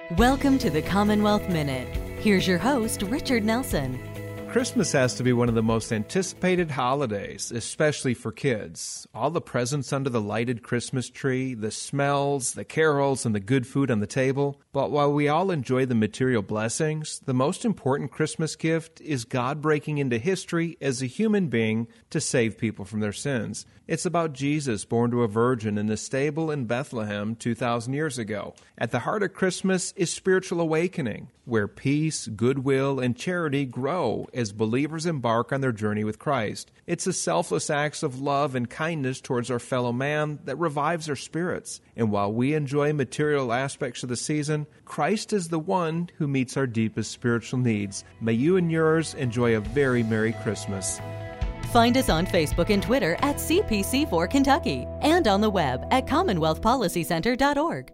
Welcome to the Commonwealth Minute. Here's your host, Richard Nelson. Christmas has to be one of the most anticipated holidays, especially for kids. All the presents under the lighted Christmas tree, the smells, the carols, and the good food on the table. But while we all enjoy the material blessings, the most important Christmas gift is God breaking into history as a human being to save people from their sins. It's about Jesus born to a virgin in a stable in Bethlehem 2,000 years ago. At the heart of Christmas is spiritual awakening, where peace, goodwill, and charity grow as believers embark on their journey with Christ. It's a selfless acts of love and kindness towards our fellow man that revives our spirits. And while we enjoy material aspects of the season, Christ is the one who meets our deepest spiritual needs. May you and yours enjoy a very Merry Christmas. Find us on Facebook and Twitter at CPC4 Kentucky and on the web at CommonwealthPolicyCenter.org.